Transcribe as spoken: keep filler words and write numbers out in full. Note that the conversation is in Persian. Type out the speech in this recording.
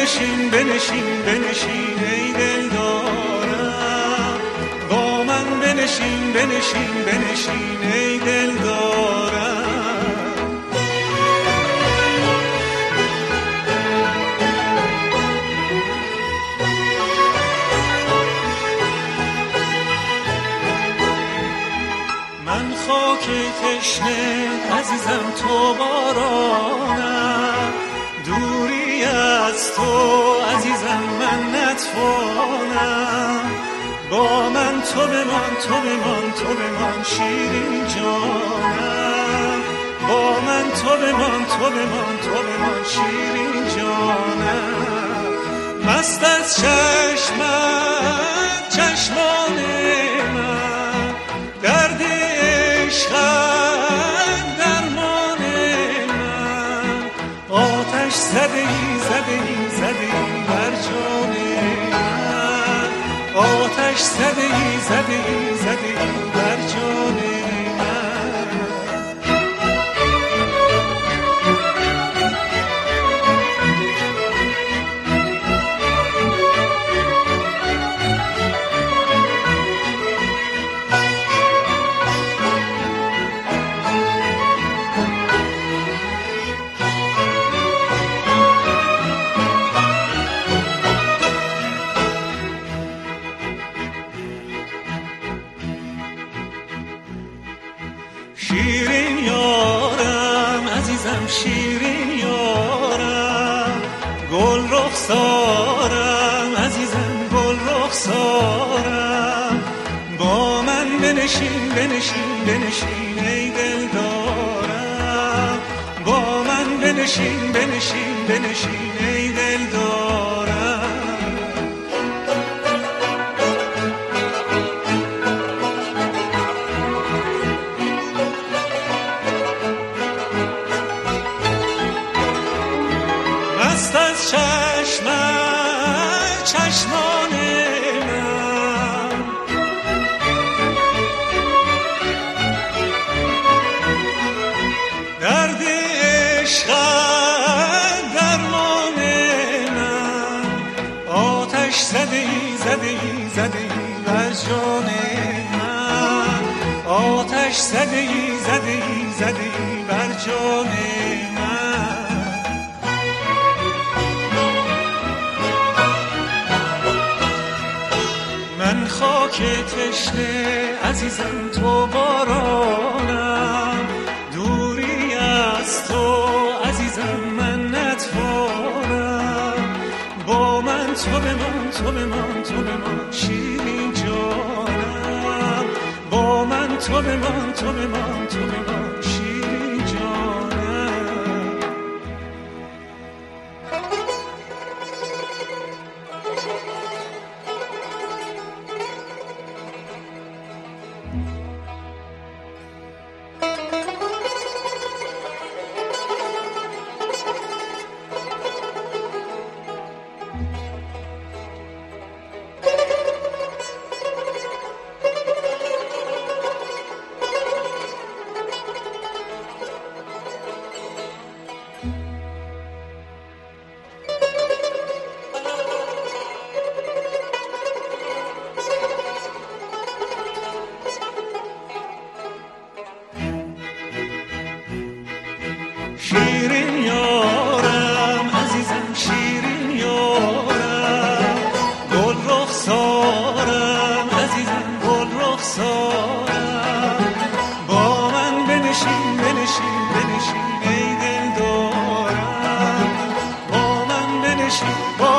بنشین بنشین بنشین ای دلدارم، با من بنشین بنشین بنشین ای دلدارم. من خاک تشنه عزیزم تو بارانم، دوری از تو عزیزم من نتوانم. با من تو بمان تو بمان تو بمان شیرین جانم، با من تو بمان تو بمان تو بمان شیرین جانم. مست از چشمت چشمان من، درد عشقت درمان من. آتش زده ای زده ای زده ای بر جان من، آتش زده ای زده ای زده ای بر جان من. شیرین یارم عزیزم شیرین یارم، گل رخسارم عزیزم گل رخسارم. با من بنشین بنشین بنشین ای دلدارم، با من بنشین بنشین بنشین ای دلدارم. مست از چشمت چشمان من، درد عشقت درمان من. آتش زده ای زده ای زده ای بر جان من، آتش زده ای زده ای زده ای بر جان من. من خاک تشنه عزیزم تو بارانم، دوری از تو عزیزم من نتوانم. با من تو بمان تو بمان تو بمان شیرین جانم، با من تو بمان تو بمان تو بمان شیرین جانم. شیرین یارم عزیزم شیرین یارم، گل رخسارم عزیزم گل رخسارم. با من بنشین بنشین بنشین ای دلدارم، با من بنشین با